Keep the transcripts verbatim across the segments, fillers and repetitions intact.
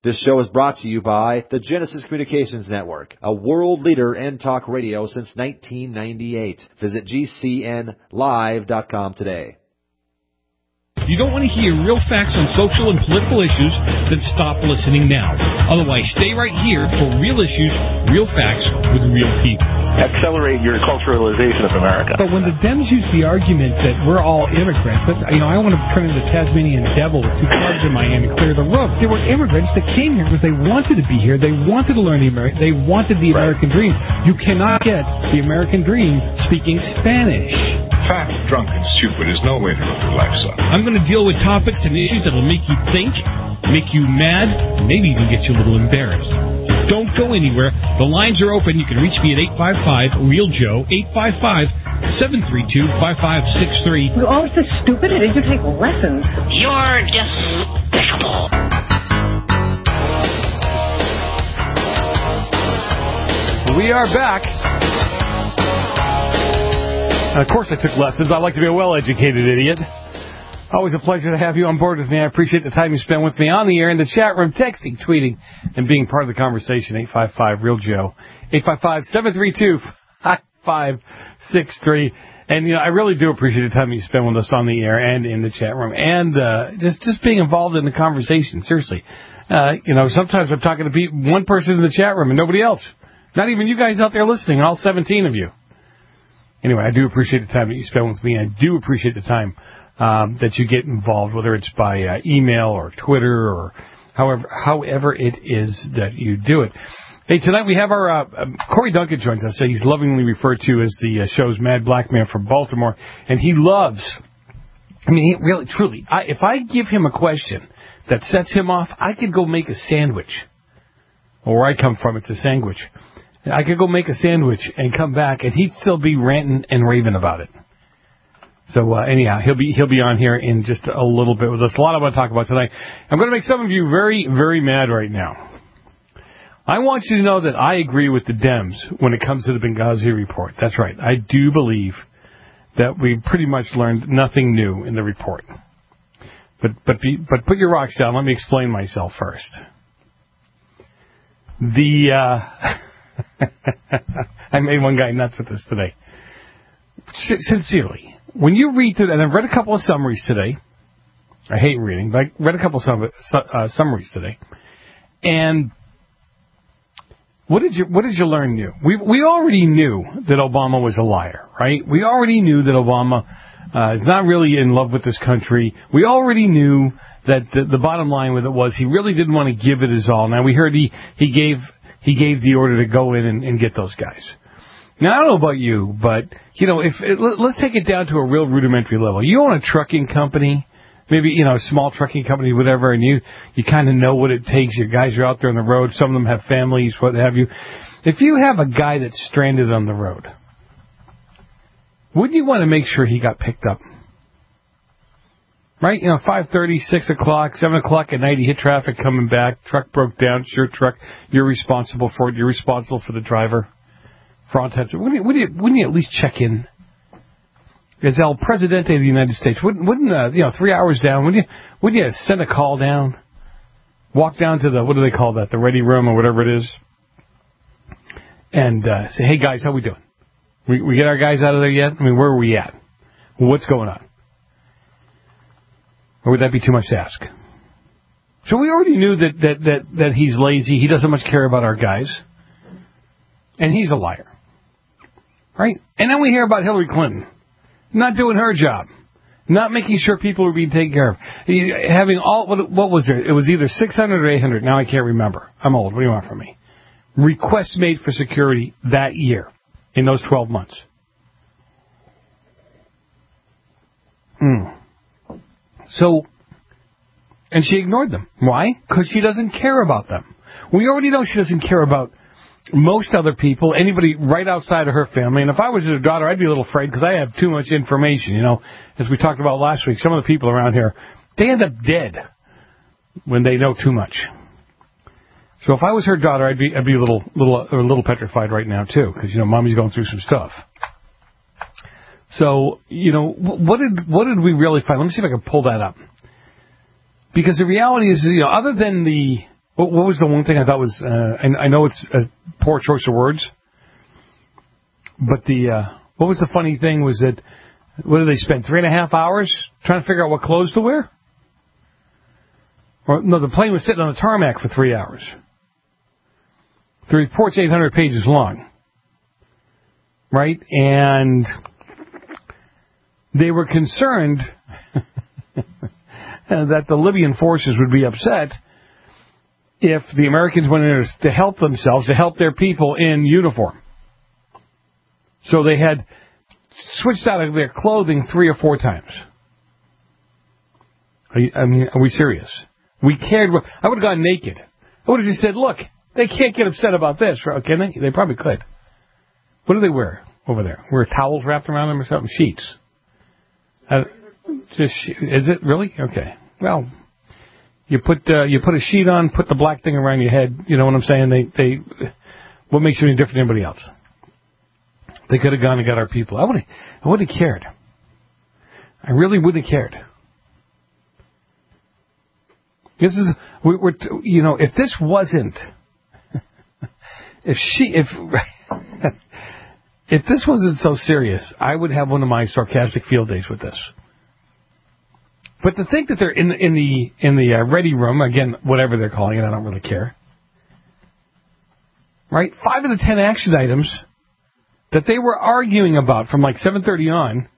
This show is brought to you by the Genesis Communications Network, a world leader in talk radio since nineteen ninety-eight. Visit G C N live dot com today. If you don't want to hear real facts on social and political issues, then stop listening now. Otherwise, stay right here for real issues, real facts with real people. Accelerate your culturalization of America. But when the Dems use the argument that we're all immigrants, but, you know, I want to turn into the Tasmanian devil with two clubs in my hand and clear the road. They were immigrants that came here because they wanted to be here. They wanted to learn the American. They wanted the American dream. You cannot get the American dream speaking Spanish. Fat, drunk, and stupid is no way to live your life, son. I'm going to deal with topics and issues that will make you think, make you mad, and maybe even get you a little embarrassed. Don't go anywhere. The lines are open. You can reach me at eight five five, real joe, eight five five, seven three two, five five six three. You're all so stupid. Did you take lessons? You're despicable. We are back. And of course I took lessons. I like to be a well-educated idiot. Always a pleasure to have you on board with me. I appreciate the time you spend with me on the air, in the chat room, texting, tweeting, and being part of the conversation. eight five five, real joe. eight five five, seven three two, five five six three. And, you know, I really do appreciate the time you spend with us on the air and in the chat room. And uh, just, just being involved in the conversation, seriously. Uh, you know, sometimes I'm talking to be one person in the chat room and nobody else. Not even you guys out there listening, all seventeen of you. Anyway, I do appreciate the time that you spend with me. I do appreciate the time um, that you get involved, whether it's by uh, email or Twitter or however however it is that you do it. Hey, tonight we have our uh, um, Corey Duncan joins us. He's lovingly referred to as the uh, show's Mad Black Man from Baltimore, and he loves. I mean, he really, truly. I, if I give him a question that sets him off, I could go make a sandwich. Well, where I come from, it's a sandwich. I could go make a sandwich and come back, and he'd still be ranting and raving about it. So uh, anyhow, he'll be he'll be on here in just a little bit with us. A lot I want to talk about tonight. I'm going to make some of you very, very mad right now. I want you to know that I agree with the Dems when it comes to the Benghazi report. That's right. I do believe that we pretty much learned nothing new in the report. But but be, but put your rocks down. Let me explain myself first. The uh, I made one guy nuts with this today. Sincerely, when you read through, and I've read a couple of summaries today. I hate reading, but I read a couple of sum, uh, summaries today. And what did you what did you learn new? We we already knew that Obama was a liar, right? We already knew that Obama uh, is not really in love with this country. We already knew that the, the bottom line with it was he really didn't want to give it his all. Now we heard he he gave. He gave the order to go in and, and get those guys. Now, I don't know about you, but, you know, if it, let's take it down to a real rudimentary level. You own a trucking company, maybe, you know, a small trucking company, whatever, and you, you kind of know what it takes. Your guys are out there on the road. Some of them have families, what have you. If you have a guy that's stranded on the road, wouldn't you want to make sure he got picked up? Right? You know, five thirty, six o'clock, seven o'clock at night, he hit traffic coming back, truck broke down, it's your truck, you're responsible for it, you're responsible for the driver. For all intents, wouldn't you, wouldn't you, wouldn't you at least check in? As El Presidente of the United States, wouldn't, wouldn't uh, you know, three hours down, wouldn't you, wouldn't you send a call down? Walk down to the, what do they call that, the ready room or whatever it is? And uh, say, hey guys, how we doing? We, we get our guys out of there yet? I mean, where are we at? What's going on? Or would that be too much to ask? So we already knew that, that, that, that he's lazy. He doesn't much care about our guys. And he's a liar. Right? And then we hear about Hillary Clinton not doing her job. Not making sure people are being taken care of. Having all, what, what was it? It was either six hundred or eight hundred. Now I can't remember. I'm old. What do you want from me? Requests made for security that year in those twelve months. Hmm. So, and she ignored them. Why? Because she doesn't care about them. We already know she doesn't care about most other people, anybody right outside of her family. And if I was her daughter, I'd be a little afraid because I have too much information. You know, as we talked about last week, some of the people around here, they end up dead when they know too much. So if I was her daughter, I'd be I'd be a little little a little petrified right now too, because you know, mommy's going through some stuff. So, you know, what did what did we really find? Let me see if I can pull that up. Because the reality is, you know, other than the What, what was the one thing I thought was, uh, and I know it's a poor choice of words, but the, uh, what was the funny thing was that, what did they spend, three and a half hours trying to figure out what clothes to wear? Or, no, the plane was sitting on the tarmac for three hours. The report's eight hundred pages long. Right? And they were concerned that the Libyan forces would be upset if the Americans went in to help themselves, to help their people in uniform. So they had switched out of their clothing three or four times. Are you, I mean, are we serious? We cared. I would have gone naked. I would have just said, look, they can't get upset about this, can they? They probably could. What do they wear over there? Wear towels wrapped around them or something? Sheets. Uh, just is it really? Okay. Well, you put uh, you put a sheet on, put the black thing around your head. You know what I'm saying? They they. What makes you any different than anybody else? They could have gone and got our people. I would I wouldn't have cared. I really wouldn't have cared. This is we, we're you know if this wasn't if she if if this wasn't so serious, I would have one of my sarcastic field days with this. But to think that they're in the in the in the uh, ready room again, whatever they're calling it, I don't really care. Right, five of the ten action items that they were arguing about from like seven thirty on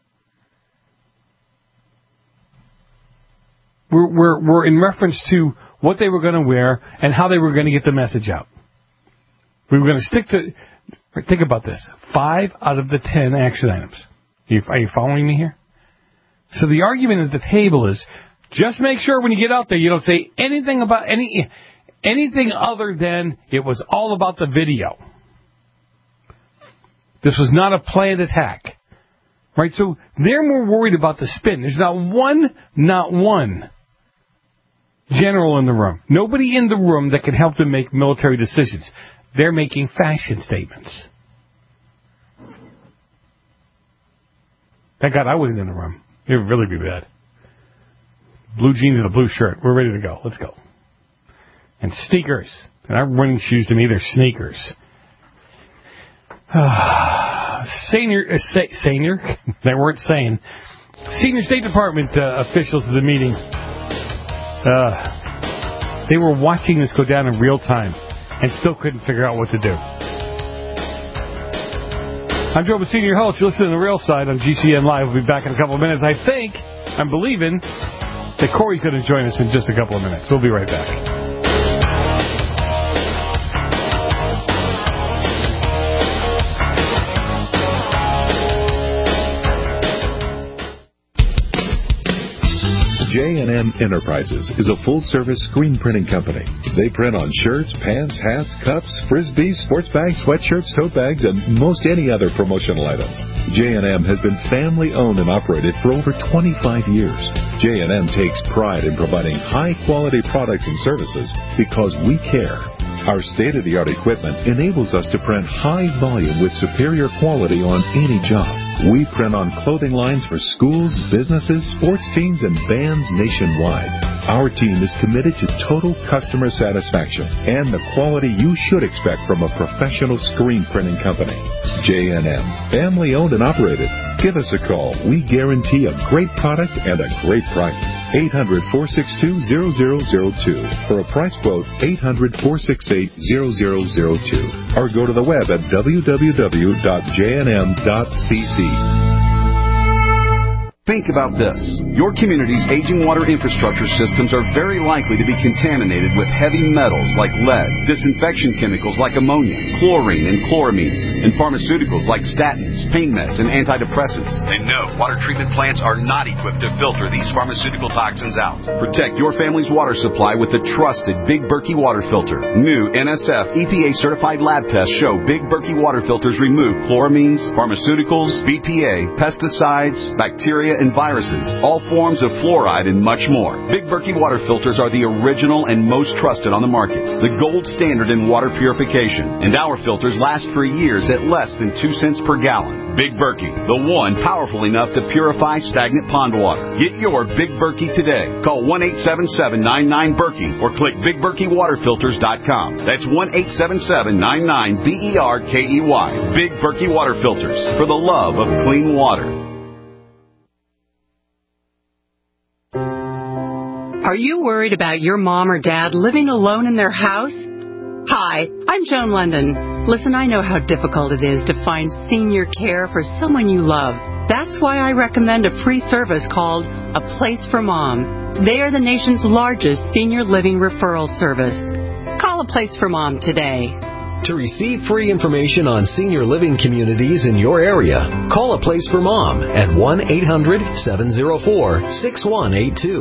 were, were, were in reference to what they were going to wear and how they were going to get the message out. We were going to stick to... Think about this. Five out of the ten action items. Are you, are you following me here? So the argument at the table is, just make sure when you get out there you don't say anything about any anything other than it was all about the video. This was not a planned attack. Right? So they're more worried about the spin. There's not one, not one general in the room. Nobody in the room that can help them make military decisions. They're making fashion statements. Thank God I wasn't in the room. It would really be bad. Blue jeans and a blue shirt. We're ready to go. Let's go. And sneakers. And our running shoes to me, they're sneakers. Senior, uh, sa- senior, they weren't saying. Senior State Department uh, officials at the meeting, uh, they were watching this go down in real time and still couldn't figure out what to do. I'm Joe Bassini, your host. You're listening to The Real Side on G C N Live. We'll be back in a couple of minutes. I think, I'm believing, that Corey's going to join us in just a couple of minutes. We'll be right back. J and M Enterprises is a full-service screen printing company. They print on shirts, pants, hats, cups, frisbees, sports bags, sweatshirts, tote bags, and most any other promotional items. J and M has been family-owned and operated for over twenty-five years. J and M takes pride in providing high-quality products and services because we care. Our state-of-the-art equipment enables us to print high volume with superior quality on any job. We print on clothing lines for schools, businesses, sports teams, and bands nationwide. Our team is committed to total customer satisfaction and the quality you should expect from a professional screen printing company. J and M, family-owned and operated. Give us a call. We guarantee a great product and a great price. eight hundred, four six two, zero zero zero two. For a price quote, eight hundred, four six eight, zero zero zero two. Or go to the web at w w w dot j n m dot c c. Think about this. Your community's aging water infrastructure systems are very likely to be contaminated with heavy metals like lead, disinfection chemicals like ammonia, chlorine and chloramines, and pharmaceuticals like statins, pain meds, and antidepressants. And no, water treatment plants are not equipped to filter these pharmaceutical toxins out. Protect your family's water supply with the trusted Big Berkey water filter. New N S F E P A-certified lab tests show Big Berkey water filters remove chloramines, pharmaceuticals, B P A, pesticides, bacteria, and viruses, all forms of fluoride, and much more. Big Berkey water filters are the original and most trusted on the market, the gold standard in water purification. And our filters last for years at less than two cents per gallon. Big Berkey, the one powerful enough to purify stagnant pond water. Get your Big Berkey today. Call one eight seven seven, nine nine, Berkey or click big berkey water filters dot com. That's one eight seven seven, nine nine, B E R K E Y. Big Berkey water filters, for the love of clean water. Are you worried about your mom or dad living alone in their house? Hi, I'm Joan London. Listen, I know how difficult it is to find senior care for someone you love. That's why I recommend a free service called A Place for Mom. They are the nation's largest senior living referral service. Call A Place for Mom today. To receive free information on senior living communities in your area, call A Place for Mom at one eight hundred, seven oh four, six one eight two.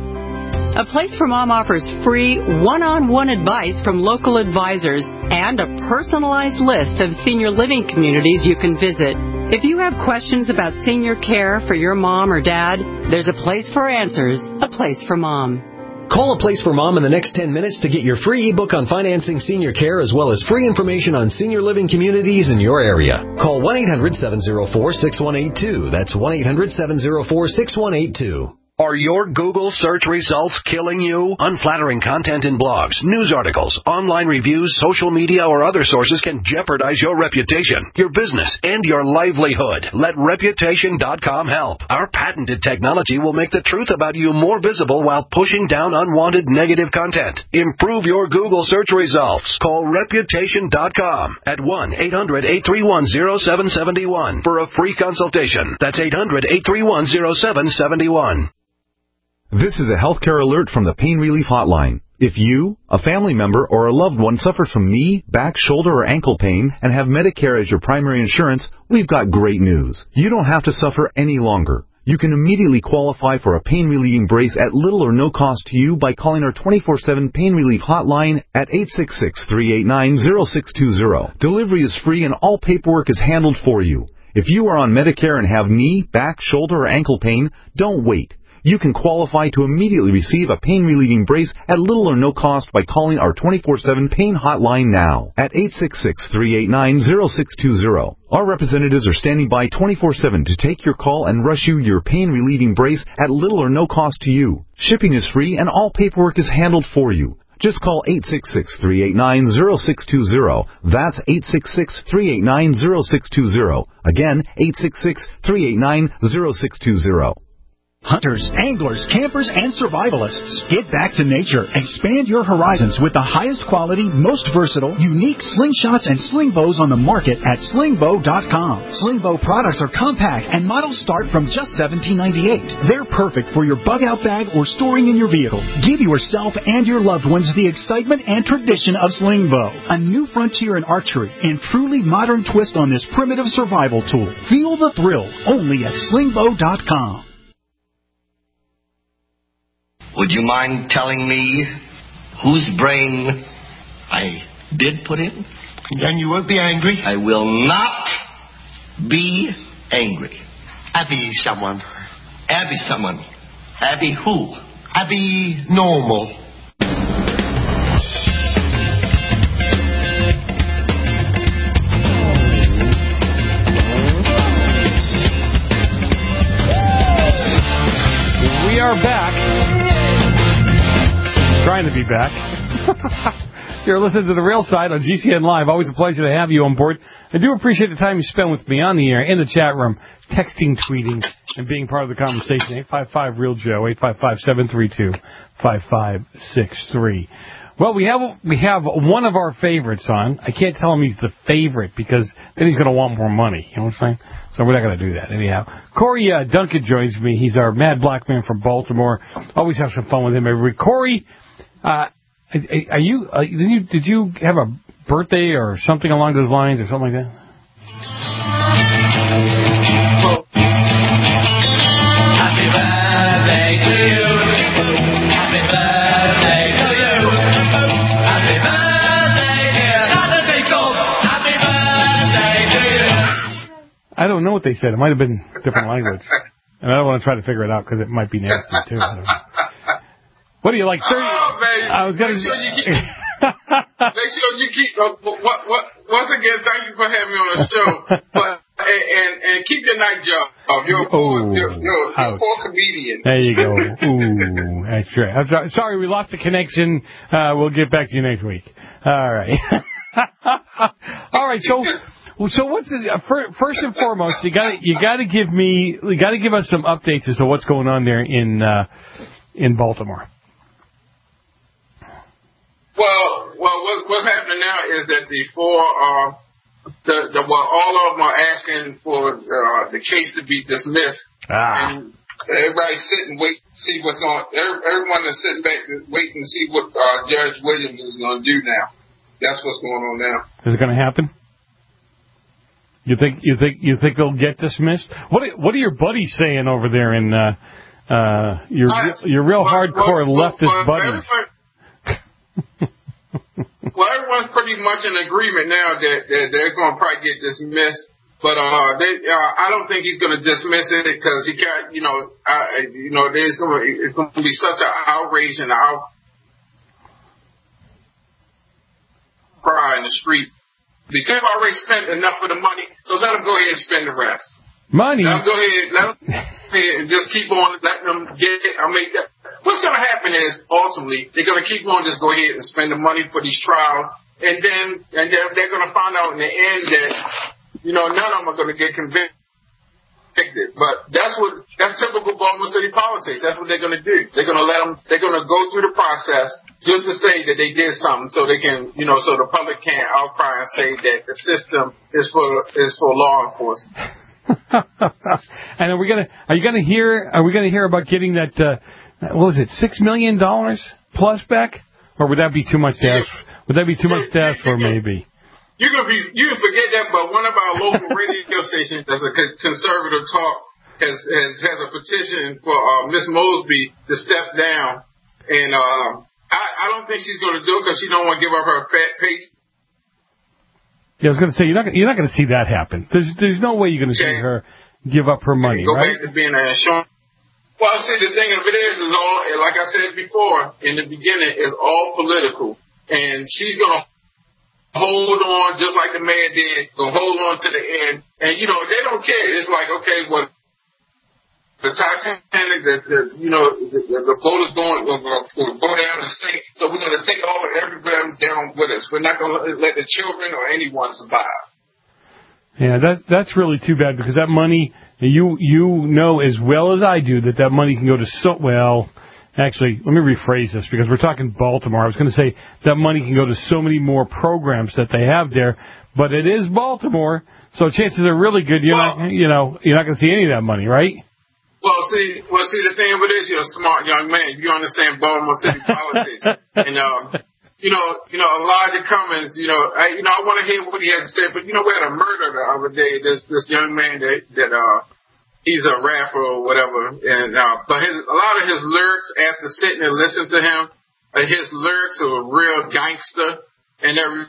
A Place for Mom offers free one-on-one advice from local advisors and a personalized list of senior living communities you can visit. If you have questions about senior care for your mom or dad, there's a place for answers, A Place for Mom. Call A Place for Mom in the next ten minutes to get your free ebook on financing senior care as well as free information on senior living communities in your area. Call one eight hundred, seven oh four, six one eight two. That's one eight hundred, seven oh four, six one eight two. Are your Google search results killing you? Unflattering content in blogs, news articles, online reviews, social media, or other sources can jeopardize your reputation, your business, and your livelihood. Let Reputation dot com help. Our patented technology will make the truth about you more visible while pushing down unwanted negative content. Improve your Google search results. Call Reputation dot com at one eight hundred, eight three one, oh seven seven one for a free consultation. That's eight hundred, eight three one, oh seven seven one. This is a healthcare alert from the Pain Relief Hotline. If you, a family member, or a loved one suffers from knee, back, shoulder, or ankle pain and have Medicare as your primary insurance, we've got great news. You don't have to suffer any longer. You can immediately qualify for a pain-relieving brace at little or no cost to you by calling our twenty-four seven Pain Relief Hotline at eight six six, three eight nine, oh six two oh. Delivery is free and all paperwork is handled for you. If you are on Medicare and have knee, back, shoulder, or ankle pain, don't wait. You can qualify to immediately receive a pain-relieving brace at little or no cost by calling our twenty-four seven Pain Hotline now at eight six six, three eight nine, oh six two oh. Our representatives are standing by twenty-four seven to take your call and rush you your pain-relieving brace at little or no cost to you. Shipping is free and all paperwork is handled for you. Just call eight six six, three eight nine, oh six two oh. That's eight six six, three eight nine, oh six two oh. Again, eight six six, three eight nine, oh six two oh. Hunters, anglers, campers, and survivalists. Get back to nature. Expand your horizons with the highest quality, most versatile, unique slingshots and sling bows on the market at sling bow dot com. Sling bow products are compact and models start from just seventeen ninety-eight. They're perfect for your bug-out bag or storing in your vehicle. Give yourself and your loved ones the excitement and tradition of sling bow. A new frontier in archery and truly modern twist on this primitive survival tool. Feel the thrill only at sling bow dot com. Would you mind telling me whose brain I did put in? Then you won't be angry? I will not be angry. Abby someone. Abby someone. Abby who? Abby normal. We are back. Trying to be back. You're listening to The Real Side on G C N Live. Always a pleasure to have you on board. I do appreciate the time you spend with me on the air, in the chat room, texting, tweeting, and being part of the conversation. eight five five, real Joe, eight five five, seven three two, five five six three. Well, we have we have one of our favorites on. I can't tell him he's the favorite because then he's going to want more money. You know what I'm saying? So we're not going to do that anyhow. Corey uh, Duncan joins me. He's our mad black man from Baltimore. Always have some fun with him every week. Corey, uh, are you, uh, did you did you have a birthday or something along those lines or something like that? Happy birthday to you. Happy birthday to you. Happy birthday, dear Doctor Jacob. Happy birthday to you. I don't know what they said. It might have been different language. And I don't want to try to figure it out because it might be nasty, too. I don't know. What do you like? thirty? Oh, man. I was gonna Make sure you keep, make sure you keep uh, what, what, once again, thank you for having me on the show. But, and, and, and keep your night job. You're a poor, oh, you're, you're, you're a poor comedian. There you go. Ooh, that's right. I'm sorry, sorry we lost the connection. Uh, we'll get back to you next week. All right. All right, so... So what's the, uh, first and foremost? You got you got to give me you got to give us some updates as to what's going on there in uh, in Baltimore. Well, well, what, what's happening now is that before uh, the, the well, all of them are asking for uh, the case to be dismissed, ah. and everybody's sitting wait see what's going. Every, everyone is sitting back waiting to see what uh, Judge Williams is going to do now. That's what's going on now. Is it going to happen? You think you think you think they'll get dismissed? What are, what are your buddies saying over there in uh, uh, your uh, your real well, hardcore well, leftist well, buddies? Well, everyone's pretty much in agreement now that, that they're going to probably get dismissed. But uh, they, uh, I don't think he's going to dismiss it because he got, you know, uh, you know, there's going to it's going to be such an outrage and an outcry in the streets. Because they've already spent enough of the money, so let them go ahead and spend the rest. Money? Let them go ahead, let them go ahead and just keep on letting them get it. I mean, what's going to happen is, ultimately, they're going to keep on just go ahead and spend the money for these trials, and then and then they're going to find out in the end that, you know, none of them are going to get convicted. But that's what that's typical Baltimore City politics. That's what they're going to do. They're going to let them. They're going to go through the process just to say that they did something, so they can, you know, so the public can't outcry and say that the system is for is for law enforcement. And are we gonna? Are you gonna hear? Are we gonna hear about getting that? Uh, what was it? Six million dollars plus back, or would that be too much to ask? Would that be too much to ask for? Maybe. You can be, you can forget that, but one of our local radio stations, that's a conservative talk, has has, has a petition for uh, Miss Mosby to step down, and uh, I, I don't think she's going to do it because she don't want to give up her fat pay. Yeah, I was going to say you're not you're not going to see that happen. There's there's no way you're going to see her give up her money, go right? Go back to being an insurance. Well, see, the thing of it is, is all like I said before in the beginning, is all political, and she's going to hold on just like the man did, go hold on to the end. And, you know, they don't care. It's like, okay, well, the Titanic, the, the you know, the, the boat is going to go down and sink. So we're going to take all everybody down with us. We're not going to let the children or anyone survive. Yeah, that that's really too bad because that money, you you know as well as I do that that money can go to so, well, actually, let me rephrase this because we're talking Baltimore. I was going to say that money can go to so many more programs that they have there, but it is Baltimore, so chances are really good you're well, not, you know, you're not going to see any of that money, right? Well, see, well, see, the thing of it is, you're a smart young man. You understand Baltimore City politics, and um, you know, you know, Elijah Cummings. You know, I, you know, I want to hear what he has to say, but you know, we had a murder the other day. This this young man that that uh. He's a rapper or whatever, and uh, but his, a lot of his lyrics, after sitting and listening to him, uh, his lyrics are real gangster and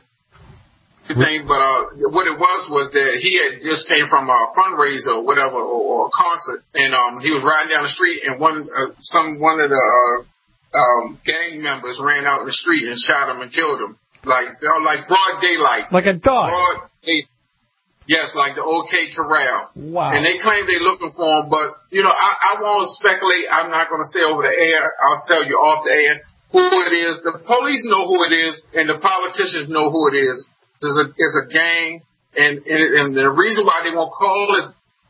everything. But uh, what it was was that he had just came from a fundraiser or whatever, or, or a concert, and um, he was riding down the street, and one uh, some one of the uh, um, gang members ran out in the street and shot him and killed him, like you know, like broad daylight, like a dog. Broad day- Yes, like the OK Corral. Wow. And they claim they're looking for him, but, you know, I, I won't speculate. I'm not going to say over the air. I'll tell you off the air who it is. The police know who it is, and the politicians know who it is. It's a, it's a gang, and, and, and the reason why they won't call this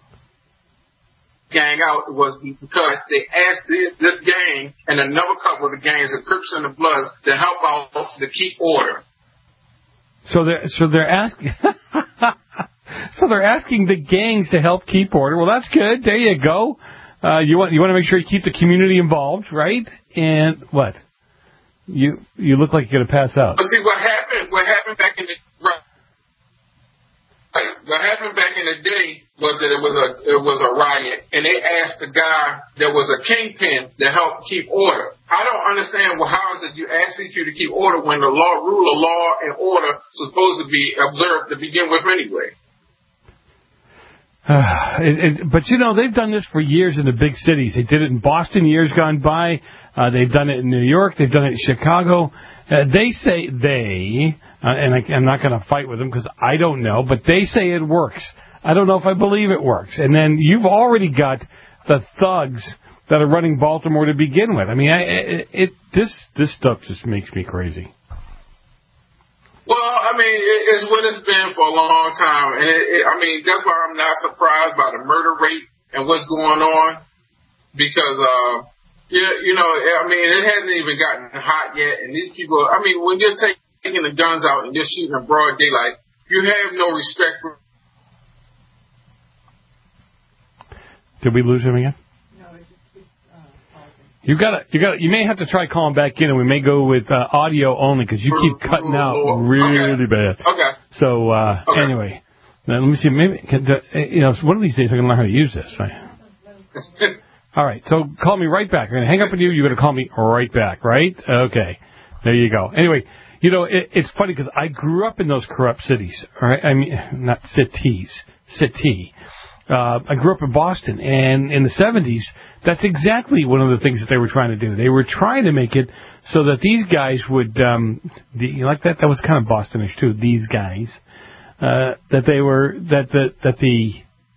gang out was because they asked this, this gang and another couple of the gangs, the Crips and the Bloods, to help out to keep order. So they're, so they're asking... So they're asking the gangs to help keep order. Well, that's good. There you go. Uh, you want you want to make sure you keep the community involved, right? And what? You you look like you're gonna pass out. But see what happened? What happened back in the right? What happened back in the day was that it was a it was a riot, and they asked the guy that was a kingpin to help keep order. I don't understand. Well, how is it you asking you to keep order when the law, rule of law and order is supposed to be observed to begin with anyway? Uh, it, it, but, you know, they've done this for years in the big cities. They did it in Boston years gone by. Uh, they've done it in New York. They've done it in Chicago. Uh, they say they, uh, and I, I'm not going to fight with them because I don't know, but they say it works. I don't know if I believe it works. And then you've already got the thugs that are running Baltimore to begin with. I mean, I, it, it this this stuff just makes me crazy. Well, I mean, it, it's what it's been for a long time, and it, it, I mean, that's why I'm not surprised by the murder rate and what's going on, because, uh, yeah, you know, I mean, it hasn't even gotten hot yet, and these people, I mean, when you're taking the guns out and you're shooting in broad daylight, you have no respect for. Did we lose him again? You got you got. You may have to try calling back in, and we may go with uh, audio only because you keep cutting out really okay. bad. Okay. So uh, okay. anyway, now, let me see. Maybe can, uh, you know one of these days I'm gonna learn how to use this. Right. All right. So call me right back. I'm gonna hang up with you. You're gonna call me right back. Right? Okay. There you go. Anyway, you know it, it's funny because I grew up in those corrupt cities. All right. I mean, not cities. City. Uh, I grew up in Boston, and in the seventies, that's exactly one of the things that they were trying to do. They were trying to make it so that these guys would, um, the, you like that? That was kind of Bostonish too. These guys, uh, that they were that the that the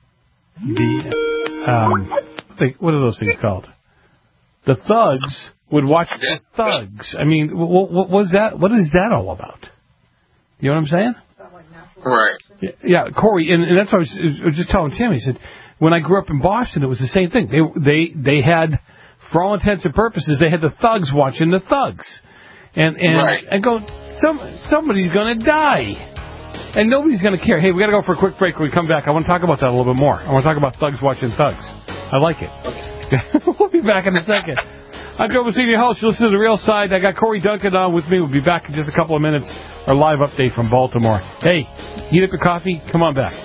the um, the, what are those things called? The thugs would watch the thugs. I mean, what, what was that? What is that all about? You know what I'm saying? Right. Yeah, yeah, Corey, and, and that's what I was, I was just telling Tim. He said, when I grew up in Boston, it was the same thing. They they they had, for all intents and purposes, they had the thugs watching the thugs, and and right. I go, some somebody's gonna die, and nobody's gonna care. Hey, we gotta go for a quick break. When we come back, I want to talk about that a little bit more. I want to talk about thugs watching thugs. I like it. We'll be back in a second. I'm Joe Messina, your host. You listen to The Real Side. I got Corey Duncan on with me. We'll be back in just a couple of minutes. Our live update from Baltimore. Hey, heat up your coffee. Come on back.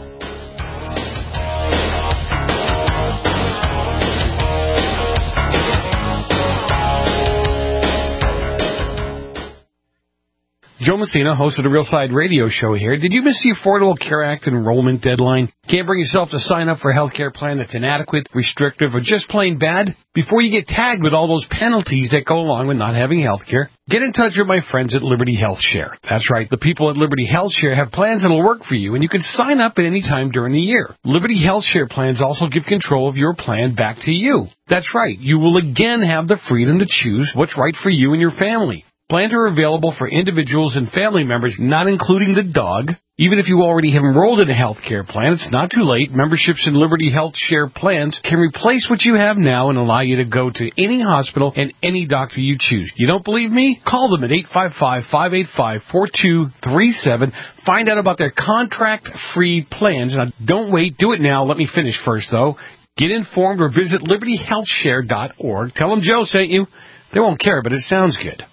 Joe Messina, host of the Real Side radio show here. Did you miss the Affordable Care Act enrollment deadline? Can't bring yourself to sign up for a health care plan that's inadequate, restrictive, or just plain bad? Before you get tagged with all those penalties that go along with not having health care, get in touch with my friends at Liberty Health Share. That's right, the people at Liberty Health Share have plans that'll work for you, and you can sign up at any time during the year. Liberty Health Share plans also give control of your plan back to you. That's right, you will again have the freedom to choose what's right for you and your family. Plans are available for individuals and family members, not including the dog. Even if you already have enrolled in a health care plan, it's not too late. Memberships in Liberty Health Share plans can replace what you have now and allow you to go to any hospital and any doctor you choose. You don't believe me? Call them at eight five five, five eight five, four two three seven. Find out about their contract-free plans. Now, don't wait. Do it now. Let me finish first, though. Get informed or visit liberty health share dot org. Tell them Joe sent you. They won't care, but it sounds good.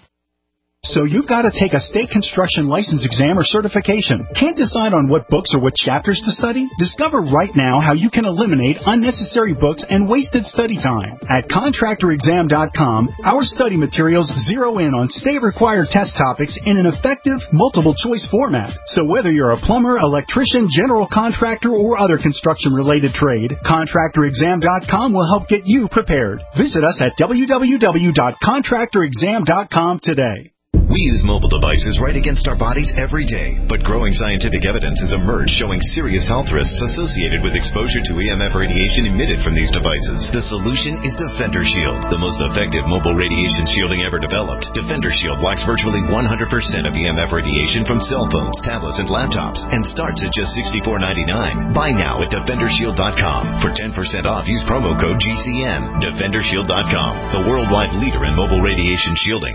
So you've got to take a state construction license exam or certification. Can't decide on what books or what chapters to study? Discover right now how you can eliminate unnecessary books and wasted study time. At contractor exam dot com, our study materials zero in on state-required test topics in an effective, multiple-choice format. So whether you're a plumber, electrician, general contractor, or other construction-related trade, contractor exam dot com will help get you prepared. Visit us at w w w dot contractor exam dot com today. We use mobile devices right against our bodies every day, but growing scientific evidence has emerged showing serious health risks associated with exposure to E M F radiation emitted from these devices. The solution is Defender Shield, the most effective mobile radiation shielding ever developed. Defender Shield blocks virtually one hundred percent of E M F radiation from cell phones, tablets, and laptops, and starts at just sixty-four ninety-nine. Buy now at defender shield dot com. For ten percent off, use promo code G C N. defender shield dot com, the worldwide leader in mobile radiation shielding.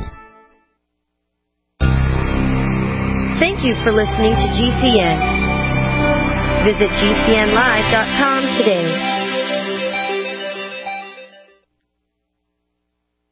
Thank you for listening to G C N. Visit G C N live dot com today. There's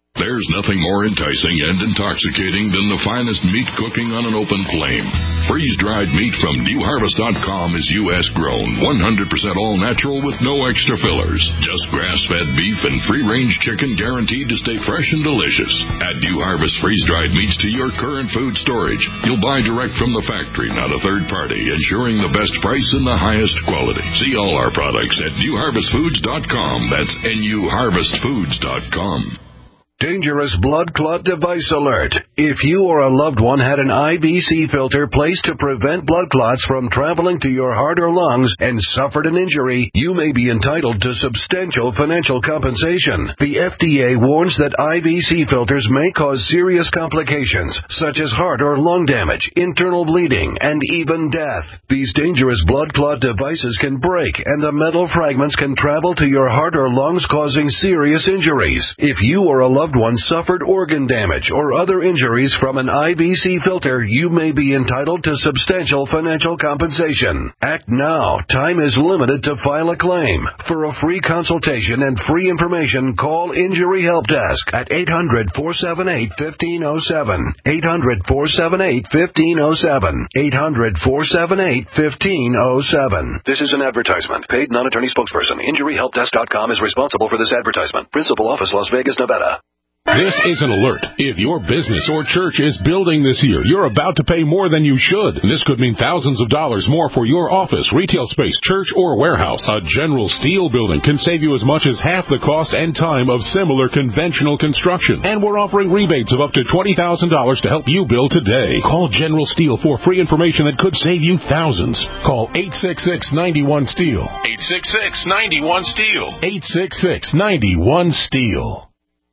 There's nothing more enticing and intoxicating than the finest meat cooking on an open flame. Freeze-dried meat from new harvest dot com is U S grown, one hundred percent all natural with no extra fillers. Just grass-fed beef and free-range chicken guaranteed to stay fresh and delicious. Add New Harvest freeze-dried meats to your current food storage. You'll buy direct from the factory, not a third party, ensuring the best price and the highest quality. See all our products at new harvest foods dot com. That's N U harvest foods dot com. Dangerous blood clot device alert. If you or a loved one had an I V C filter placed to prevent blood clots from traveling to your heart or lungs and suffered an injury, you may be entitled to substantial financial compensation. The F D A warns that I V C filters may cause serious complications, such as heart or lung damage, internal bleeding, and even death. These dangerous blood clot devices can break, and the metal fragments can travel to your heart or lungs, causing serious injuries. If you or a loved one suffered organ damage or other injuries from an I V C filter, you may be entitled to substantial financial compensation. Act now. Time is limited to file a claim. For a free consultation and free information, call Injury Help Desk at eight hundred, four seven eight, one five zero seven. eight hundred, four seven eight, one five zero seven. eight hundred, four seven eight, one five zero seven. This is an advertisement. Paid non-attorney spokesperson. Injury Help Desk dot com is responsible for this advertisement. Principal office, Las Vegas, Nevada. This is an alert. If your business or church is building this year, you're about to pay more than you should. This could mean thousands of dollars more for your office, retail space, church, or warehouse. A General Steel building can save you as much as half the cost and time of similar conventional construction. And we're offering rebates of up to twenty thousand dollars to help you build today. Call General Steel for free information that could save you thousands. Call eight six six, nine one, STEEL. eight six six, nine one, STEEL. eight six six, nine one, STEEL.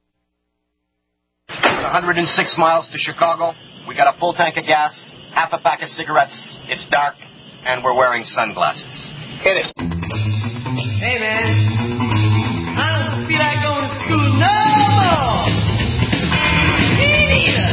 It's one hundred six miles to Chicago. We got a full tank of gas, half a pack of cigarettes. It's dark, and we're wearing sunglasses. Hit it. Hey, man. I don't feel like going to school no more. Me neither.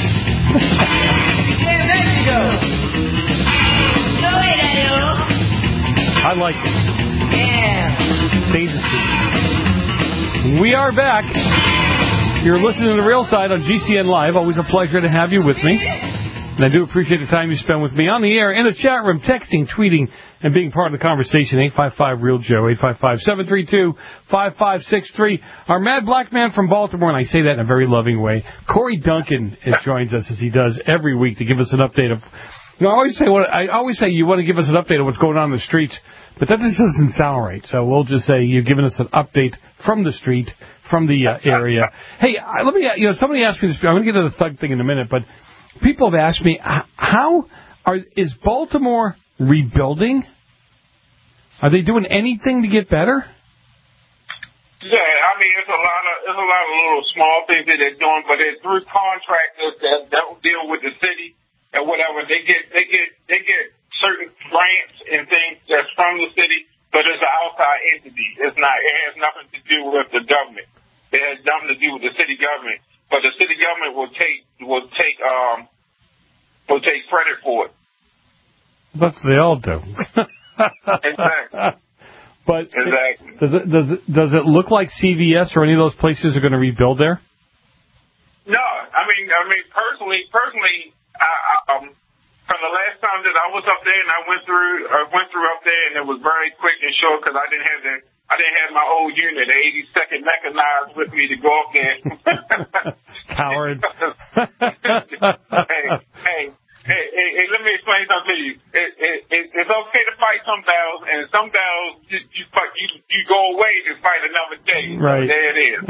Yeah, there you go. No way, Daddy-o. I like it. Yeah. Daisy. We are back. You're listening to The Real Side on G C N Live. Always a pleasure to have you with me. And I do appreciate the time you spend with me on the air, in the chat room, texting, tweeting, and being part of the conversation. eight five five, real Joe, eight five five, seven three two, five five six three. Our mad black man from Baltimore, and I say that in a very loving way, Corey Duncan joins us as he does every week to give us an update of... You know, I always say, what, I always say you want to give us an update of what's going on in the streets, but that just doesn't sound right. So we'll just say you're giving us an update from the street, from the uh, area. Hey, uh, let me, you know, somebody asked me this. I'm going to get to the thug thing in a minute, but people have asked me, how are, is Baltimore rebuilding? Are they doing anything to get better? Yeah, I mean, it's a lot of, it's a lot of little small things that they're doing, but they're through contractors that don't deal with the city and whatever. They get, they get, they get certain grants and things that's from the city, but it's an outside entity. It's not, it has nothing to do with the government. It has nothing to do with the city government, but the city government will take will take um will take credit for it. That's what they all do. Exactly. But exactly. Does it does it does it look like C V S or any of those places are going to rebuild there? No, I mean I mean personally personally I, I, um from the last time that I was up there and I went through I went through up there and it was very quick and short because I didn't have the I didn't have my old unit, the eighty-second mechanized, with me to go up there. Coward. hey, hey, hey, hey, hey, let me explain something to you. It, it, it, it's okay to fight some battles, and some battles you you, fight, you you go away to fight another day. Right. So there it is.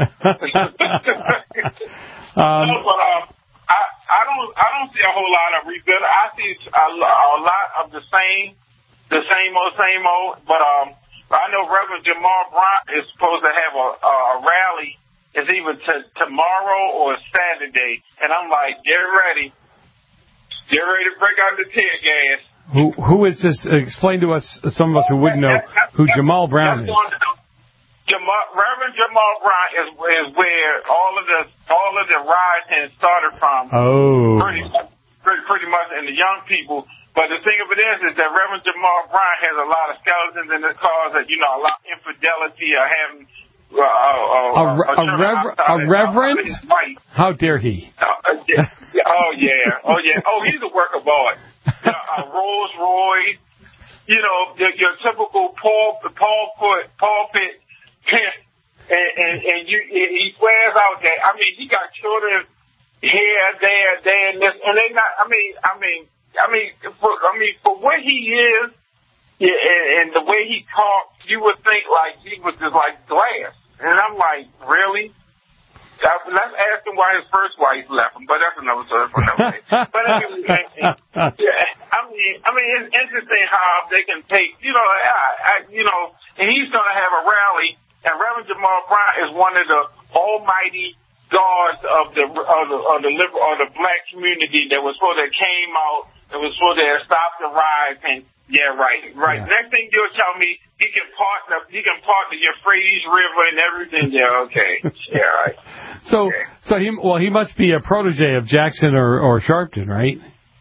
um, no, but um, I I don't I don't see a whole lot of rebuilding. I see a, a lot of the same, the same old, same old. But um. I know Reverend Jamal Bryant is supposed to have a, a rally. It's either t- tomorrow or Saturday. And I'm like, get ready. Get ready to break out the tear gas. Who Who is this? Explain to us, some of us who wouldn't know, who Jamal Brown is. Jamal, Reverend Jamal Bryant is, is where all of the all of the rioting started from. Oh. Pretty, pretty, pretty much, and the young people. But the thing of it is, is that Reverend Jamal Bryant has a lot of skeletons in his cars, that, you know, a lot of infidelity or having Uh, uh, a, re- a, rever- a reverend? How dare he? Uh, yeah, yeah, oh yeah, oh yeah, oh he's a work of art. Uh, a Rolls Royce, you know, your, your typical Paul, pulpit, pulpit pimp, and, and and you, he swears out that. I mean, he got children here, there, there, and this, and they not. I mean, I mean, I mean, for, I mean, for what he is, yeah, and, and the way he talks, you would think like he was just like glass. And I'm like, really? Let's ask him why his first wife left him, but that's another story for another day. But anyway, yeah, I mean, I mean, it's interesting how they can take, you know, I, I, you know, and he's going to have a rally, and Reverend Jamal Bryant is one of the almighty gods of the of the of the liberal or the black community that was supposed to came out, that was supposed to have stopped the rise and. Yeah, right, right. Yeah. Next thing you'll tell me, he can partner, he can partner your Euphrates River and everything. Yeah, okay. Yeah, right. So, okay. so he, well, he must be a protege of Jackson or, or Sharpton, right?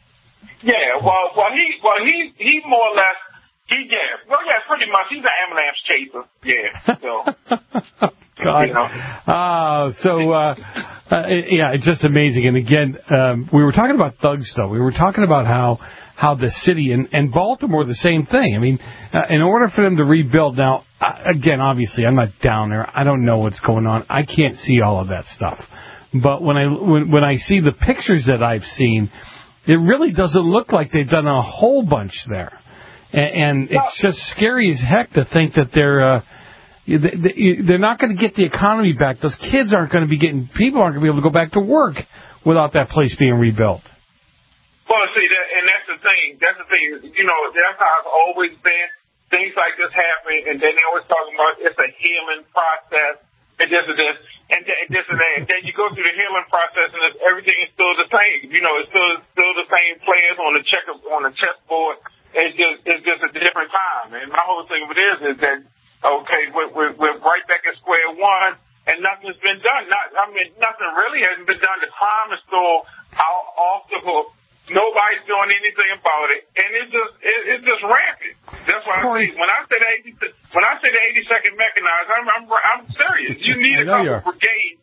Yeah, well, well, he, well, he, he more or less, he, yeah, well, yeah, pretty much. He's an ambulance chaser. Yeah, so. God. You know. Uh, so, uh, uh, yeah, it's just amazing. And again, um, we were talking about thugs, though. We were talking about how, how the city and, and Baltimore, the same thing. I mean, uh, in order for them to rebuild, now, uh, again, obviously, I'm not down there. I don't know what's going on. I can't see all of that stuff. But when I, when, when I see the pictures that I've seen, it really doesn't look like they've done a whole bunch there. And, and it's just scary as heck to think that they're, uh, they're not going to get the economy back. Those kids aren't going to be getting, people aren't going to be able to go back to work without that place being rebuilt. Well, see, that, and that's the thing. That's the thing. You know, that's how it's always been. Things like this happen, and then they always talking about it's a healing process, and this and this, and, th- and this and that. And then you go through the healing process, and it's, everything is still the same. You know, it's still still the same players on the checker on the chessboard. It's just it's just a different time. And my whole thing of it is is that. Okay, we're, we're, we're right back at square one, and nothing's been done. Not, I mean, nothing really hasn't been done. The crime is still out off the hook. Nobody's doing anything about it, and it's just it, it's just rampant. That's why I say when I say the eighty, when I say the eighty-second mechanized, I'm I'm, I'm serious. You need a couple brigades.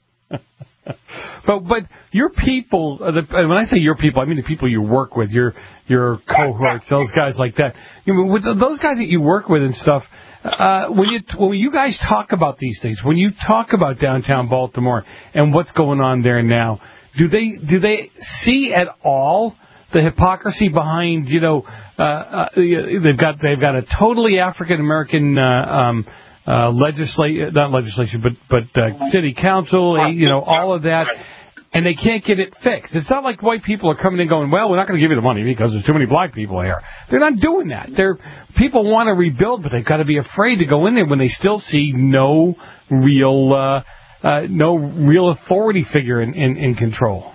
But but your people, uh, the, when I say your people, I mean the people you work with, your your cohorts, those guys like that. You know, with the, those guys that you work with and stuff. Uh, when you when you guys talk about these things, when you talk about downtown Baltimore and what's going on there now, do they do they see at all the hypocrisy behind? You know, uh, uh, they've got they've got a totally African American uh, um, uh, legislation, not legislation, but but uh, city council, you know, all of that. And they can't get it fixed. It's not like white people are coming in going, well, we're not going to give you the money because there's too many black people here. They're not doing that. They're, people want to rebuild, but they've got to be afraid to go in there when they still see no real, uh, uh, no real authority figure in, in, in control.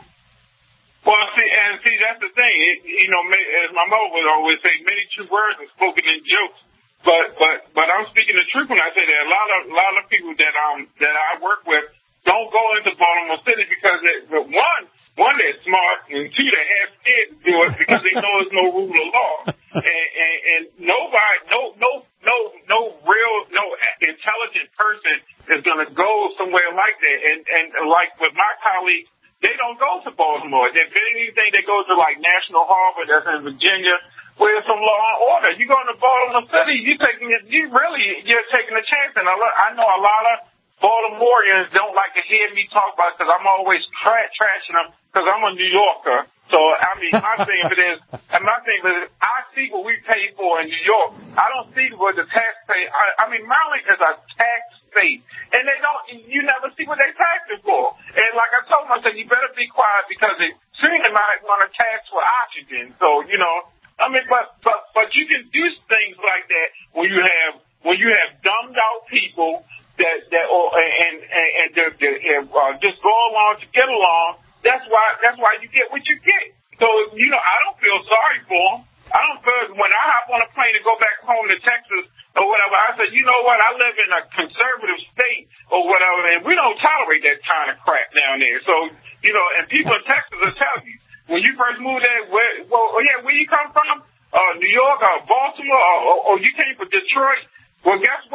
Well, see, and see, that's the thing. It, you know, as my mother would always say, many true words are spoken in jokes. But, but, but I'm speaking the truth when I say that a lot of, a lot of people that, um, that I work with, don't go into Baltimore City because, it, one, one, they're smart, and two, they're half scared to do it because they know there's no rule of law. And, and, and nobody, no, no, no, no real, no intelligent person is going to go somewhere like that. And, and like with my colleagues, they don't go to Baltimore. If anything, they go to like National Harbor that's in Virginia, where there's some law and order. You go to Baltimore City, you taking it, you really, you're taking a chance. And I, I know a lot of Baltimoreans don't like to hear me talk about it because I'm always tra- trashing them because I'm a New Yorker. So, I mean, my thing of it is, and my thing of it is, I see what we pay for in New York. I don't see what the taxpayer, I, I mean, Maryland is a tax state. And they don't, you never see what they taxing for. And like I told them, I said, you better be quiet because it, soon they might want to tax for oxygen. So, you know, I mean, but, but, but you can do things like that when you have, when you have dumbed out people that that or and and, and, the, the, and uh, just go along to get along. That's why that's why you get what you get. So you know I don't feel sorry for them. I don't feel when I hop on a plane to go back home to Texas or whatever. I said, you know what? I live in a conservative state or whatever, and we don't tolerate that kind of crap down there. So you know, and people in Texas will tell you when you first moved there, where well, oh yeah, where you come from? Uh, New York or Baltimore or, or, or you came from Detroit? Well, guess what?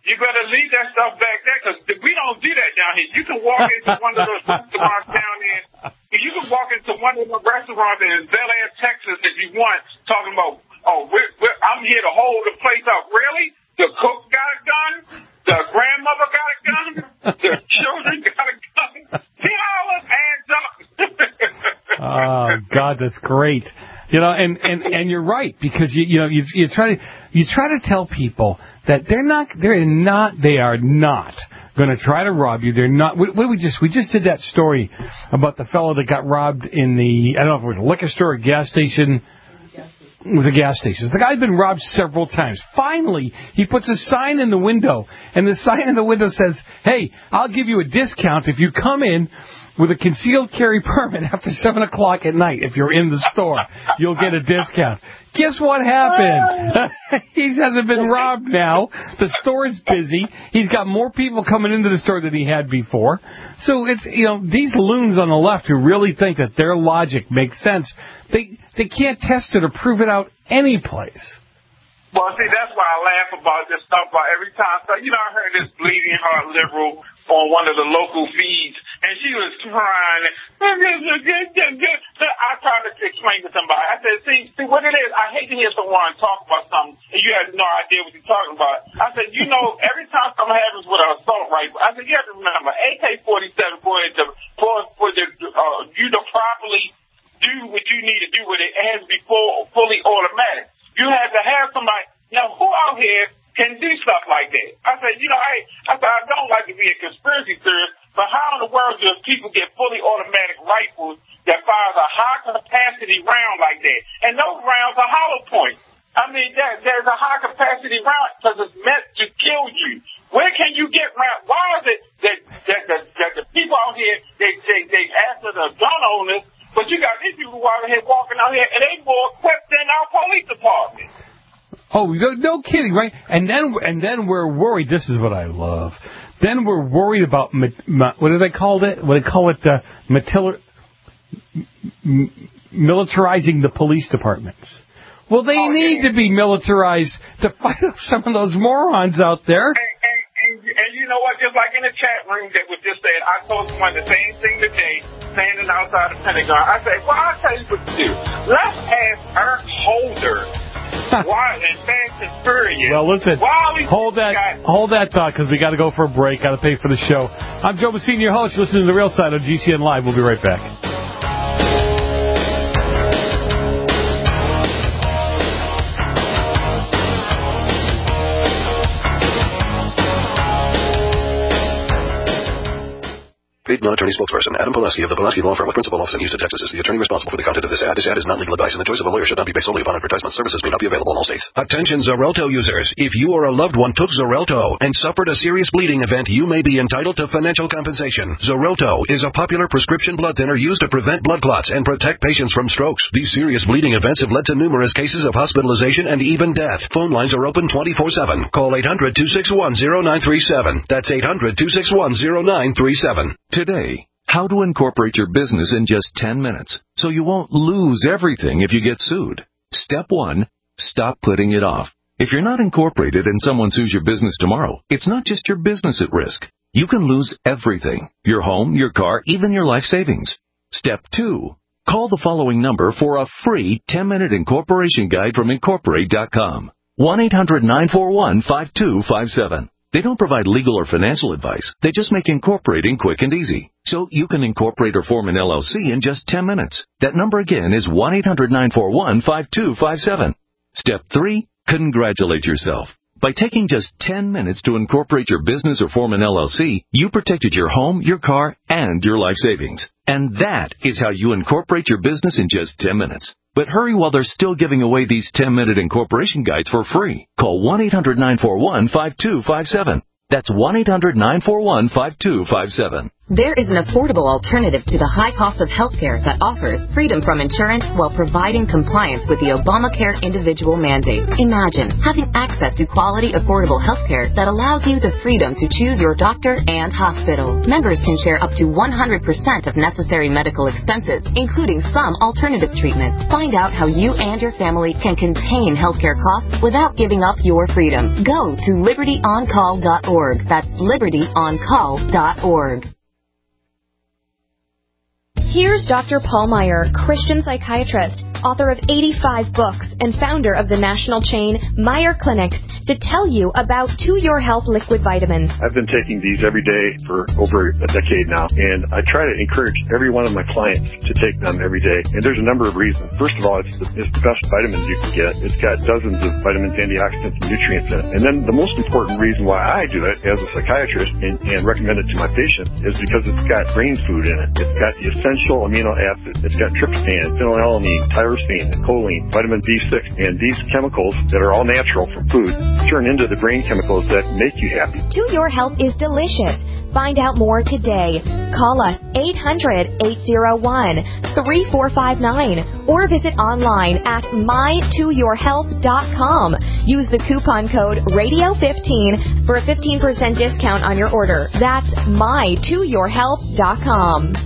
you better leave that stuff back there because we don't do that down here. You can walk into one of those restaurants down there. You can walk into one of the restaurants in Bel Air, Texas, if you want, talking about, oh, we're, we're, I'm here to hold the place up. Really? The cook got a gun? The grandmother got a gun? The children got a gun? See all this adds up. Oh, God, that's great. You know, and, and, and you're right, because you you know you you try to you try to tell people that they're not they're not they are not going to try to rob you. They're not. What, what we just we just did that story about the fellow that got robbed in the I don't know if it was a liquor store or a gas station. It was a gas station. The guy's been robbed several times. Finally, he puts a sign in the window, and the sign in the window says, "Hey, I'll give you a discount if you come in with a concealed carry permit after seven o'clock at night. If you're in the store, you'll get a discount." Guess what happened? He hasn't been robbed now. The store is busy. He's got more people coming into the store than he had before. So it's, you know, these loons on the left who really think that their logic makes sense, they they can't test it or prove it out any place. Well, see, that's why I laugh about this stuff. About every time, so, you know, I heard this bleeding heart liberal on one of the local feeds, and she was crying. I tried to explain to somebody. I said, see, see what it is. I hate to hear someone talk about something, and you have no idea what you're talking about. I said, you know, every time something happens with an assault rifle, I said, you have to remember, A K forty-seven for it to, for, for the, uh, you to properly do what you need to do with it, it has to be full, fully automatic. You have to have somebody. Now, who out here can do stuff like that? I said, you know, I, I said, I don't like to be a conspiracy theorist, but how in the world do people get fully automatic rifles that fires a high-capacity round like that? And those rounds are hollow points. I mean, there, there's a high-capacity round because it's meant to kill you. Where can you get rounds? Why is it that, that, that, that the people out here, they, they, they after the gun owners, but you got these people out here walking out here, and they more equipped than our police department. Oh, no, no kidding, right? And then, and then we're worried. This is what I love. Then we're worried about what do they call it? What do they call it? Uh, matili- militarizing the police departments. Well, they oh, need yeah. to be militarized to fight off some of those morons out there. And, and, and, and you know what? Just like in the chat room that was just said, I told someone the same thing today, standing outside the Pentagon. I said, well, I'll tell you what to do. Let's ask Eric Holder. Why and Fast and Furious? Well, listen, hold that, got... hold that thought, because we got to go for a break. Got to pay for the show. I'm Joe Messina, your host. You're listening to The Real Side on G C N Live. We'll be right back. Paid non-attorney spokesperson Adam Pulaski of the Pulaski Law Firm with principal office in Houston, Texas is the attorney responsible for the content of this ad. This ad is not legal advice, and the choice of a lawyer should not be based solely upon advertisement. Services may not be available in all states. Attention Xarelto users. If you or a loved one took Xarelto and suffered a serious bleeding event, you may be entitled to financial compensation. Xarelto is a popular prescription blood thinner used to prevent blood clots and protect patients from strokes. These serious bleeding events have led to numerous cases of hospitalization and even death. Phone lines are open twenty-four seven. Call eight hundred, two six one, zero nine three seven. That's eight hundred, two six one, zero nine three seven. Today, how to incorporate your business in just ten minutes so you won't lose everything if you get sued. Step one, stop putting it off. If you're not incorporated and someone sues your business tomorrow, it's not just your business at risk. You can lose everything: your home, your car, even your life savings. Step two, call the following number for a free ten-minute incorporation guide from Incorporate dot com. one eight hundred, nine four one, five two five seven. They don't provide legal or financial advice. They just make incorporating quick and easy. So you can incorporate or form an L L C in just ten minutes. That number again is one eight hundred, nine four one, five two five seven. Step three, congratulate yourself. By taking just ten minutes to incorporate your business or form an L L C, you protected your home, your car, and your life savings. And that is how you incorporate your business in just ten minutes. But hurry while they're still giving away these ten-minute incorporation guides for free. Call one eight hundred, nine four one, five two five seven. That's one eight hundred, nine four one, five two five seven. There is an affordable alternative to the high cost of healthcare that offers freedom from insurance while providing compliance with the Obamacare individual mandate. Imagine having access to quality, affordable healthcare that allows you the freedom to choose your doctor and hospital. Members can share up to one hundred percent of necessary medical expenses, including some alternative treatments. Find out how you and your family can contain healthcare costs without giving up your freedom. Go to liberty on call dot org. That's liberty on call dot org. Here's Doctor Paul Meyer, Christian psychiatrist, author of eighty-five books, and founder of the national chain Meyer Clinics, to tell you about To Your Health liquid vitamins. I've been taking these every day for over a decade now, and I try to encourage every one of my clients to take them every day. And there's a number of reasons. First of all, it's the, it's the best vitamins you can get. It's got dozens of vitamins, antioxidants, and nutrients in it. And then the most important reason why I do it as a psychiatrist and, and recommend it to my patient is because it's got brain food in it. It's got the essential amino acids. It's got tryptophan, phenylalanine, tyrosine, choline, vitamin B six, and these chemicals that are all natural from food turn into the brain chemicals that make you happy. To Your Health is delicious. Find out more today. Call us eight hundred, eight oh one, three four five nine or visit online at my to your health dot com. Use the coupon code radio fifteen for a fifteen percent discount on your order. That's my to your health dot com.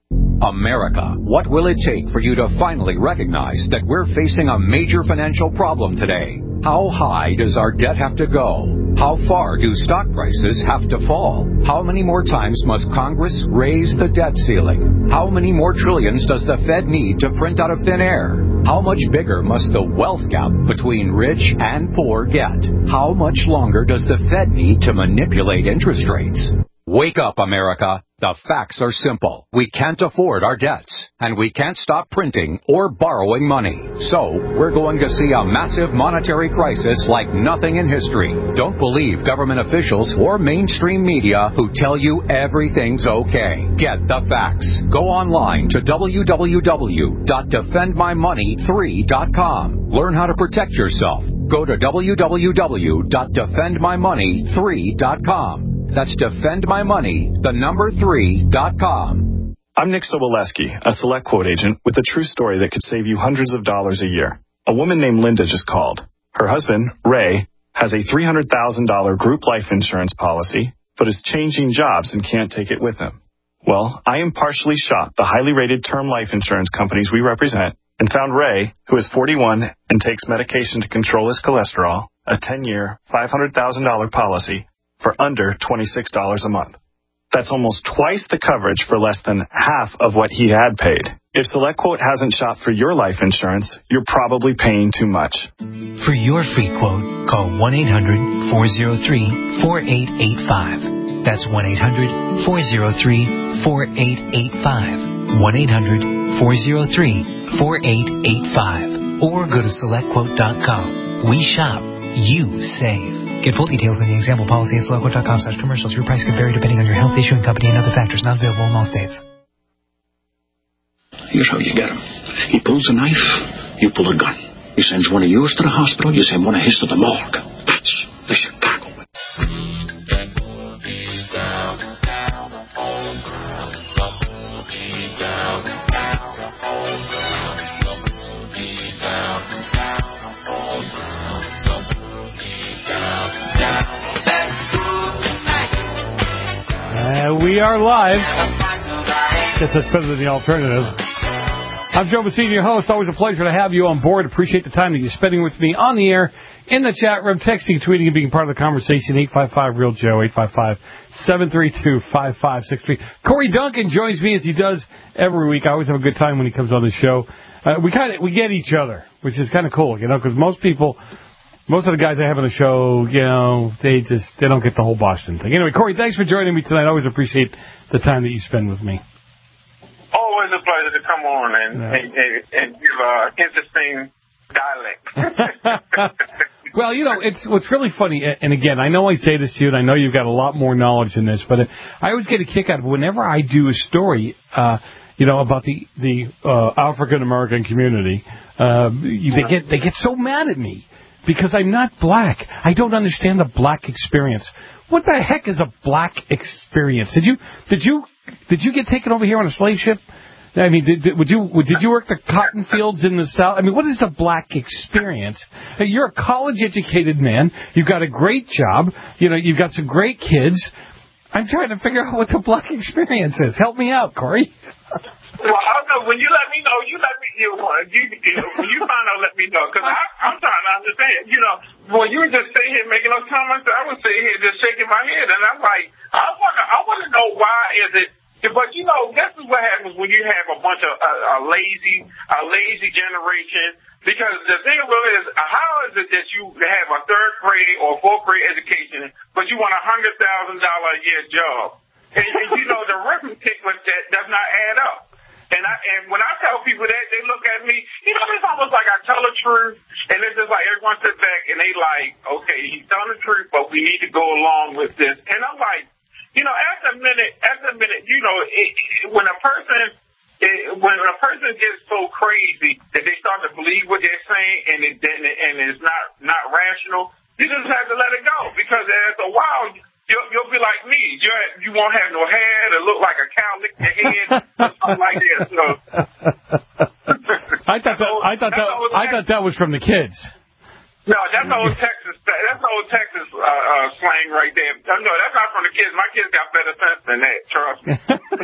America, what will it take for you to finally recognize that we're facing a major financial problem today? How high does our debt have to go? How far do stock prices have to fall? How many more times must Congress raise the debt ceiling? How many more trillions does the Fed need to print out of thin air? How much bigger must the wealth gap between rich and poor get? How much longer does the Fed need to manipulate interest rates? Wake up, America. The facts are simple. We can't afford our debts, and we can't stop printing or borrowing money. So, we're going to see a massive monetary crisis like nothing in history. Don't believe government officials or mainstream media who tell you everything's okay. Get the facts. Go online to w w w dot defend my money three dot com. Learn how to protect yourself. Go to w w w dot defend my money three dot com. That's defend my money, the number three dot com. I'm Nick Soboleski, a Select Quote agent with a true story that could save you hundreds of dollars a year. A woman named Linda just called. Her husband, Ray, has a three hundred thousand dollars group life insurance policy, but is changing jobs and can't take it with him. Well, I impartially shopped the highly rated term life insurance companies we represent and found Ray, who is forty-one and takes medication to control his cholesterol, a ten-year, five hundred thousand dollars policy for under twenty-six dollars a month. That's almost twice the coverage for less than half of what he had paid. If SelectQuote hasn't shopped for your life insurance, you're probably paying too much. For your free quote, call one eight hundred, four oh three, four eight eight five. That's one eight hundred, four oh three, four eight eight five. one eight hundred, four oh three, four eight eight five. Or go to select quote dot com. We shop, you save. Get full details in the example policy at SelectQuote dot com slash commercials. Your price could vary depending on your health, issuing company, and other factors. Not available in all states. Here's how you get him. He pulls a knife, you pull a gun. He sends one of yours to the hospital, you send one of his to the morgue. That's the Chicago way. Uh, we are live. Guess that's better than the alternative. I'm Joe Messina, your host. Always a pleasure to have you on board. Appreciate the time that you're spending with me on the air, in the chat room, texting, tweeting, and being part of the conversation. eight five five, real Joe, eight five five, seven three two, five five six three. Corey Duncan joins me as he does every week. I always have a good time when he comes on the show. Uh, we kind of we get each other, which is kind of cool, you know, because most people... Most of the guys I have on the show, you know, they just, they don't get the whole Boston thing. Anyway, Corey, thanks for joining me tonight. I always appreciate the time that you spend with me. Always a pleasure to come on and, yeah. and, and, and give uh, interesting dialect. Well, you know, it's what's really funny, and again, I know I say this to you, and I know you've got a lot more knowledge in this, but I always get a kick out of it whenever I do a story, uh, you know, about the, the uh, African-American community. Uh, they get they get so mad at me. Because I'm not black. I don't understand the black experience. What the heck is a black experience? Did you did you did you get taken over here on a slave ship? I mean, did, did, would you would, did you work the cotton fields in the South? I mean, what is the black experience? You're a college-educated man. You've got a great job. You know, you've got some great kids. I'm trying to figure out what the black experience is. Help me out, Corey. Well, I don't know. When you let me know, you let me, you, you, you when you find out, let me know. Because I'm trying to understand. You know, when you were just sitting here making those comments, I was sitting here just shaking my head. And I'm like, I want to I want to know why is it. But, you know, this is what happens when you have a bunch of uh, a lazy, a lazy generation. Because the thing about it is, how is it that you have a third grade or fourth grade education, but you want a one hundred thousand dollars a year job? And, and, you know, the arithmetic with that does not add up. And I and when I tell people that, they look at me, you know, it's almost like I tell the truth, and it's just like everyone sits back and they like, okay, he's telling the truth, but we need to go along with this. And I'm like, you know, after a minute, after a minute, you know, it, it, when a person, it, when a person gets so crazy that they start to believe what they're saying and it and it's not not rational, you just have to let it go because after a while. You'll, you'll be like me. You're, you won't have no hair. It'll look like a cow licked your head or something like that. So. I thought that. I thought that. I thought that was from the kids. No, that's old Texas. That's old Texas uh, uh, slang right there. No, that's not from the kids. My kids got better sense than that. Trust me.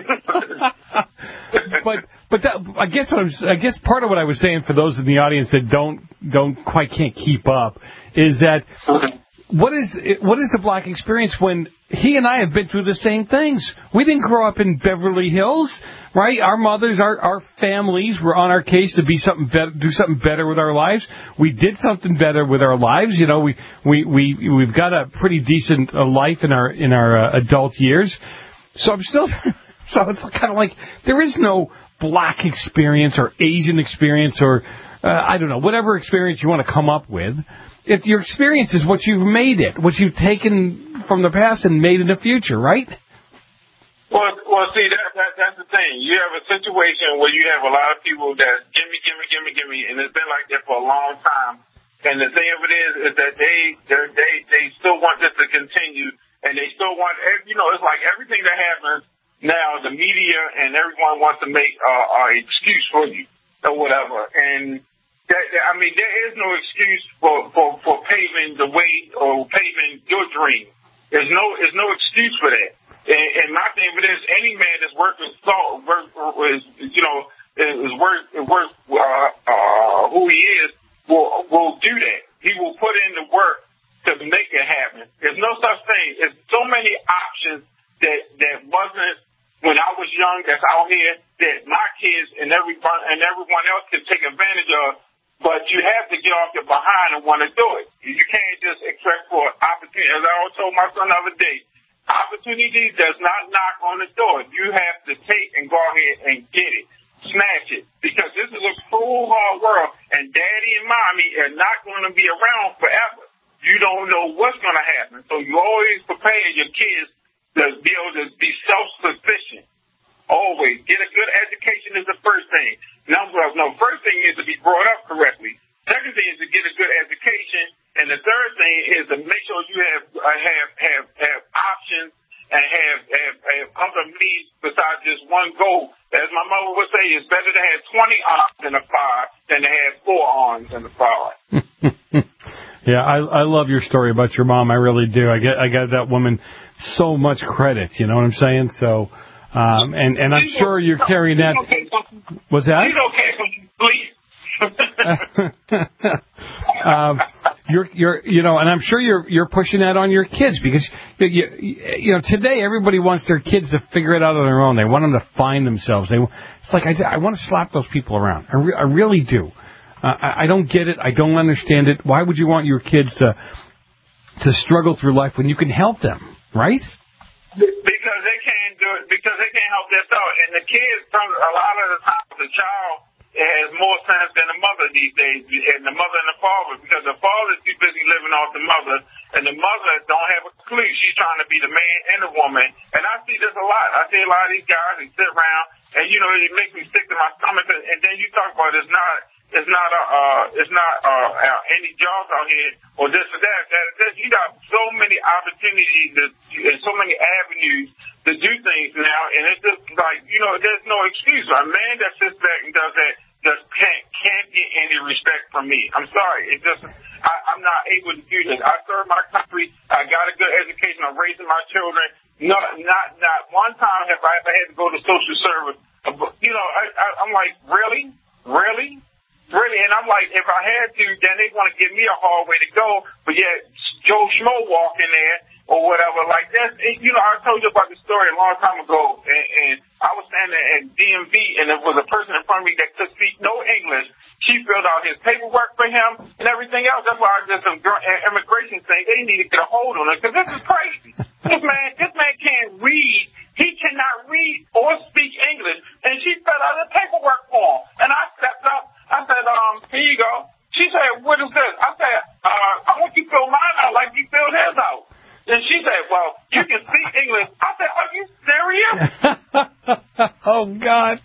but but that, I guess what I'm, I guess part of what I was saying for those in the audience that don't don't quite can't keep up is that. What is what is the black experience when he and I have been through the same things? We didn't grow up in Beverly Hills, right? Our mothers, our our families were on our case to be something better, do something better with our lives. We did something better with our lives. You know, we we we we've got a pretty decent uh, life in our in our uh, adult years. So I'm still so it's kind of like there is no black experience or Asian experience or uh, I don't know, whatever experience you want to come up with. If your experience is what you've made it, what you've taken from the past and made in the future, right? Well, well, see, that, that that's the thing. You have a situation where you have a lot of people that gimme, gimme, gimme, gimme, and it's been like that for a long time. And the thing of it is, is that they they they still want this to continue, and they still want, you know, it's like everything that happens now, the media and everyone wants to make uh, an excuse for you or whatever, and. That, I mean, there is no excuse for, for, for paving the way or paving your dream. There's no there's no excuse for that. And, and my thing with this, any man that's worth his salt, worth, is, you know, is worth worth uh, uh, who he is, will will do that. He will put in the work to make it happen. There's no such thing. There's so many options that that wasn't when I was young. That's out here that my kids and everyone and everyone else can take advantage of. But you have to get off your behind and want to do it. You can't just expect for opportunity. As I told my son the other day, opportunity does not knock on the door. You have to take and go ahead and get it. Smash it. Because this is a cruel, hard world, and daddy and mommy are not going to be around forever. You don't know what's going to happen. So you always prepare your kids to be able to be self-sufficient. Always. Get a good education is the first thing. Number of, no, first thing is to be brought up correctly. Second thing is to get a good education. And the third thing is to make sure you have uh, have have have options and have, have have other means besides just one goal. As my mother would say, it's better to have twenty arms in a fire than to have four arms in the fire. Yeah, I I love your story about your mom. I really do. I get I got that woman so much credit. You know what I'm saying? So. Um, and, and I'm sure you're carrying that. What's that? um, you're, you're, you know, and I'm sure you're, you're pushing that on your kids because, you, you know, today everybody wants their kids to figure it out on their own. They want them to find themselves. They, it's like I, I want to slap those people around. I, re, I really do. Uh, I, I don't get it. I don't understand it. Why would you want your kids to, to struggle through life when you can help them, right? Because they can't do it, because they can't help themselves. And the kids, a lot of the time, the child has more sense than the mother these days, and the mother and the father, because the father's too busy living off the mother, and the mother don't have a clue. She's trying to be the man and the woman. And I see this a lot. I see a lot of these guys, they sit around, and, you know, it makes me sick to my stomach. And then you talk about it's not, it's not a, uh, it's not uh, uh, any jobs out here or this or that. That, that you got so many opportunities to, and so many avenues to do things now, and it's just like, you know, there's no excuse. A man that sits back and does that just can't can't get any respect from me. I'm sorry. It just I, I'm not able to do this. I serve my country. I got a good education. I'm raising my children. No, not not one time have I ever had to go to social service. You know, I, I, I'm like, really, really, really, and I'm like, if I had to, then they want to give me a hard way to go. But yet, Joe Schmo walk in there or whatever like that. And, you know, I told you about the story a long time ago, and, and I was standing at D M V, and there was a person in front of me that could speak no English. She filled out his paperwork for him and everything else. That's why I did some immigration thing. They need to get a hold on it because this is crazy. This man, this man can't read. He cannot read or speak English, and she filled out the paperwork form. And I stepped up. I said, um, here you go. She said, what is this? I said, uh, I want you to fill mine out like you filled his out. And she said, well, you can speak English. I said, are you serious? Oh, God.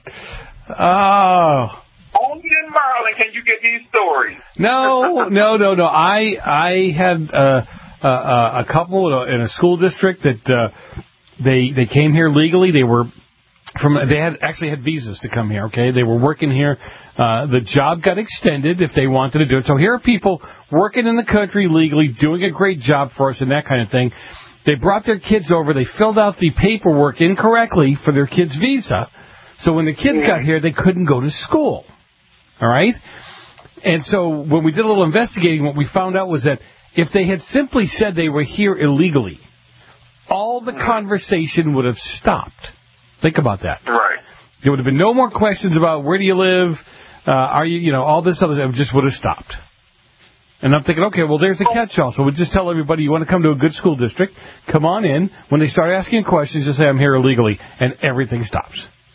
Oh. Only in Maryland can you get these stories. No, no, no, no. I I had uh, uh, a couple in a school district that uh, they they came here legally. They were from they had actually had visas to come here. Okay, they were working here. Uh, the job got extended if they wanted to do it. So here are people working in the country legally, doing a great job for us and that kind of thing. They brought their kids over. They filled out the paperwork incorrectly for their kids' visa. So when the kids got here, they couldn't go to school. All right? And so when we did a little investigating, what we found out was that if they had simply said they were here illegally, all the conversation would have stopped. Think about that. Right. There would have been no more questions about where do you live, uh, are you, you know, all this other stuff just would have stopped. And I'm thinking, okay, well, there's a catch-all. So we'll just tell everybody you want to come to a good school district, come on in. When they start asking questions, just say I'm here illegally, and everything stops.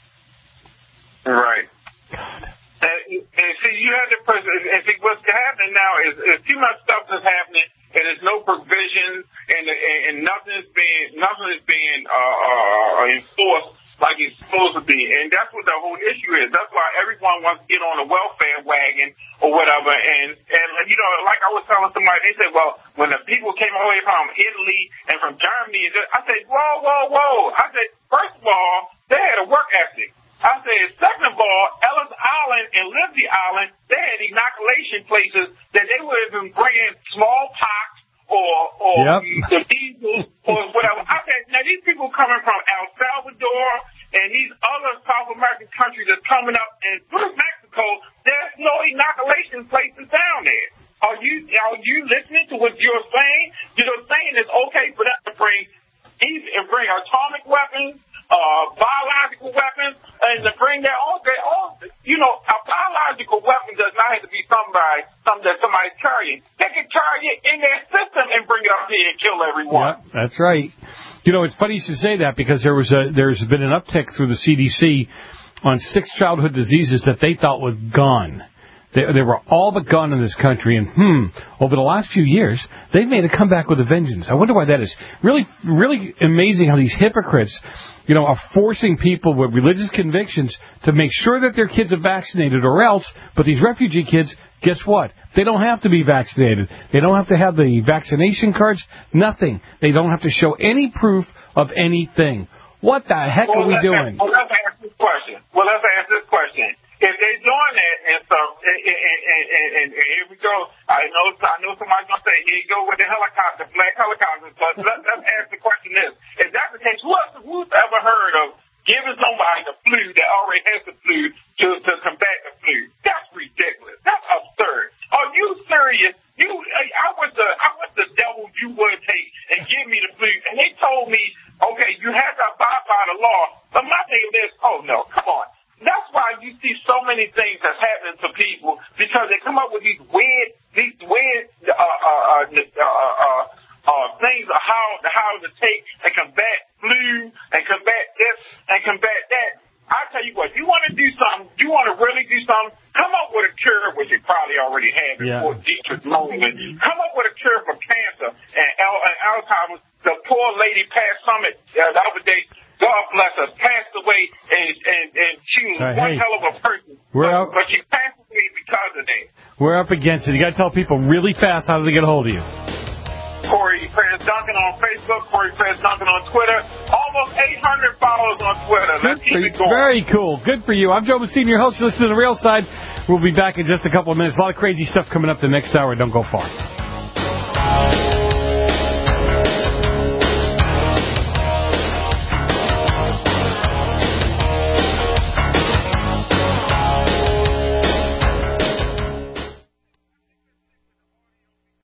Right. God. And, and see, you have the person, and see, what's happening now is, is too much stuff is happening, and there's no provision, and and, and nothing is being nothing is being uh, uh, enforced like it's supposed to be, and that's what the whole issue is. That's why everyone wants to get on a welfare wagon or whatever, and and you know, like I was telling somebody, they said, well, when the people came away from Italy and from Germany, I said, whoa, whoa, whoa. I said, first of all, they had a work ethic. I said, second of all, Ellis Island and Liberty Island, they had inoculation places that they would have been bringing smallpox or or yep. the measles or whatever. I said, now these people coming from El Salvador and these other South American countries that's coming up and through Mexico, there's no inoculation places down there. Are you are you listening to what you're saying? You're saying it's okay for them to bring and bring atomic weapons, uh, biological weapons, and to bring their own, their own, you know, a biological weapon does not have to be somebody, something that somebody's carrying. They can carry it in their system and bring it up here and kill everyone. Yeah, that's right. You know, it's funny you should say that because there was a, there's been an uptick through the C D C on six childhood diseases that they thought was gone. They, they were all but gone in this country, and hmm, over the last few years, they've made a comeback with a vengeance. I wonder why that is. Really, really amazing how these hypocrites, you know, are forcing people with religious convictions to make sure that their kids are vaccinated or else, but these refugee kids, guess what? They don't have to be vaccinated. They don't have to have the vaccination cards, nothing. They don't have to show any proof of anything. What the heck well, are we let's doing? Ask, well, let's ask this question. Well, let's ask this question. If they're doing that and stuff, and, and, and, and, and here we go. I know, I know somebody's gonna say, here you go with the helicopter, black helicopters. But let's, let's ask the question: Is if that's the case, who else, who's ever heard of giving somebody the flu that already has the flu to to combat the flu? That's ridiculous. That's absurd. Are you serious? You, I was the, I was the devil you would take and give me the flu, and they told me, okay, you have to abide by the law. But my thing is, oh no, come on. That's why you see so many things that's happening to people because they come up with these weird, these weird uh, uh, uh, uh, uh, things of how how to take and combat flu and combat this and combat that. I tell you what, you want to do something, you want to really do something, come up with a cure, which you probably already have before yeah. Dietrich Moment. Come up with a cure for cancer and, Al- and Alzheimer's. The poor lady passed Summit uh, the other day. God bless her, passed away, and and, and she was uh, one hey, hell of a person. We're but, out. but she passed away because Saturday. We're up against it. You got to tell people really fast how do they get a hold of you. Corey Press Duncan on Facebook, Corey Press Duncan on Twitter. Almost eight hundred followers on Twitter. Let's keep it going. Very cool. Good for you. I'm Joe Messina, your host. Listen to The Real Side. We'll be back in just a couple of minutes. A lot of crazy stuff coming up the next hour. Don't go far.